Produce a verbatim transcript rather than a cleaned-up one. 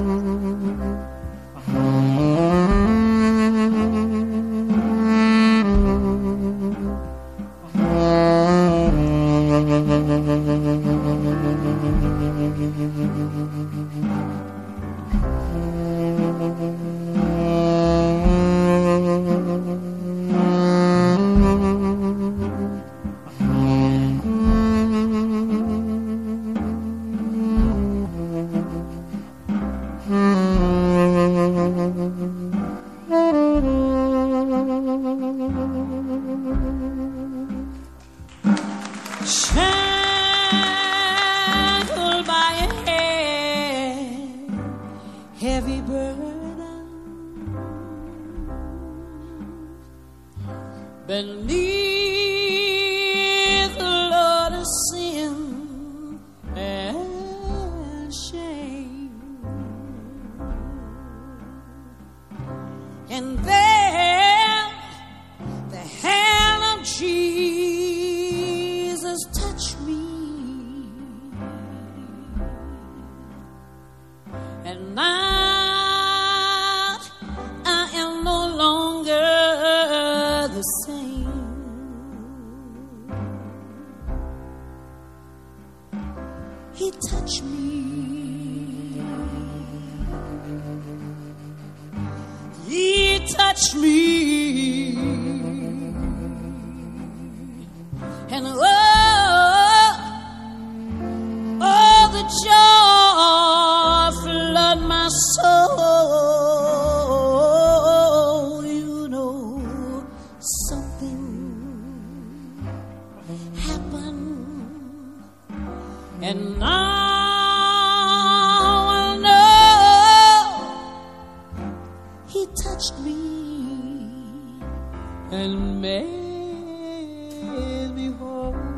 Shackled by a heavy burden beneath the load of sin and shame, and there the hand of Jesus touched me, and now I am no longer the same. He touched me. He touched me. And oh, oh, the joy flood my soul. You know, something happened, and now I know He touched me and made me whole.